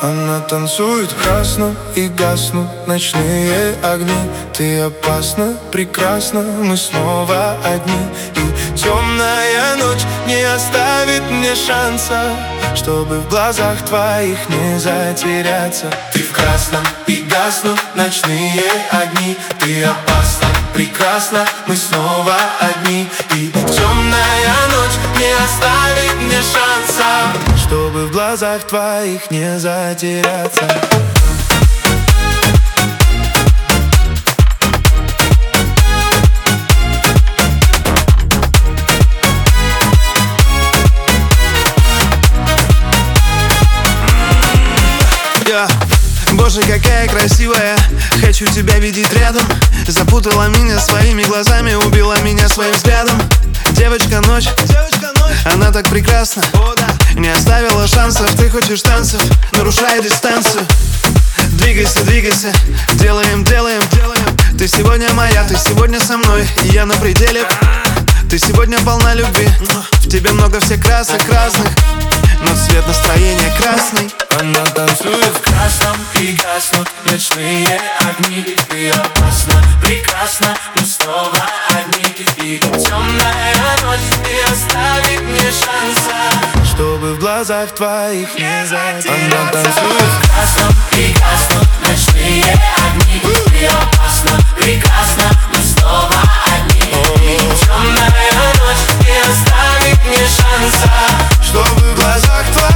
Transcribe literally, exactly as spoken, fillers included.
Она танцует в красном и гаснут ночные огни. Ты опасна, прекрасна, мы снова одни. И темная ночь не оставит мне шанса, чтобы в глазах твоих не затеряться. Ты в красном и гаснут ночные огни. Ты опасна, прекрасна, мы снова одни. И темная ночь не оставит мне шанса, чтобы в глазах твоих не затеряться. Боже, какая красивая, хочу тебя видеть рядом. Запутала меня своими глазами, убила меня своим взглядом. Девочка ночь, девочка ночь, она так прекрасна. О, да. Не оставила шансов, ты хочешь танцев, нарушай дистанцию. Двигайся, двигайся, делаем, делаем, делаем. Ты сегодня моя, ты сегодня со мной, и я на пределе. Ты сегодня полна любви, в тебе много всех красок разных, но цвет настроения красный. Она танцует в красном и гаснут ночные огни. Ты опасна, прекрасна, мы снова одни. И темная ночь не оставит мне шанса, чтобы в глазах твоих не затеряться. Она танцует в красном и гаснут ночные огни. Ты опасна, прекрасна, мы снова одни. И темная ночь не оставит мне шанса, чтобы в глазах твоих